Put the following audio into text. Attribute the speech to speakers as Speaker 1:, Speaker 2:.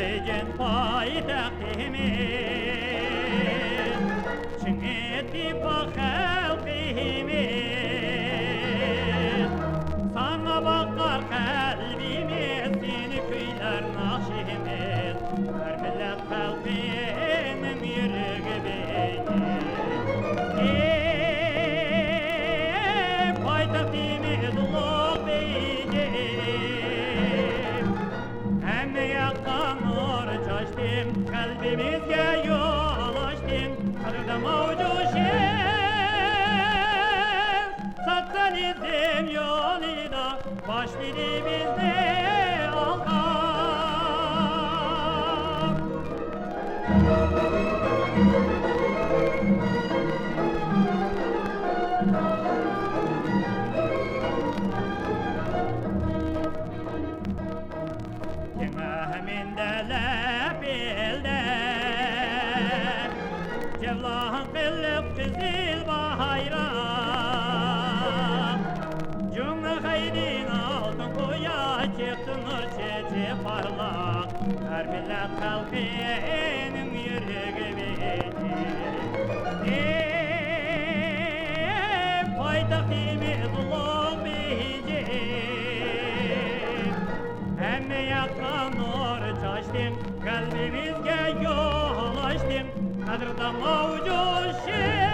Speaker 1: beygen paytahtimiz Çin ittifak halkimiz Sana bakar kalbimiz Seni kuylar nakşimiz Her millet halkının yürüğü beyni Paytahtimiz ulu beynim Hem yaktan nur çaştım Kalbimizge yol açtım Kırda mavcu şer Sosyalizm yolida Başladı bizde alkan Cevlan kılıp kızıl bayram Cümle haydin altın koya çıktı nur çiçeği parlak Her millet halkının yüreği beni Paytahtimiz ulu beyciğim Hem yaktan nur çaştım Kalbimizge yol açtım Kadırda mavcu şer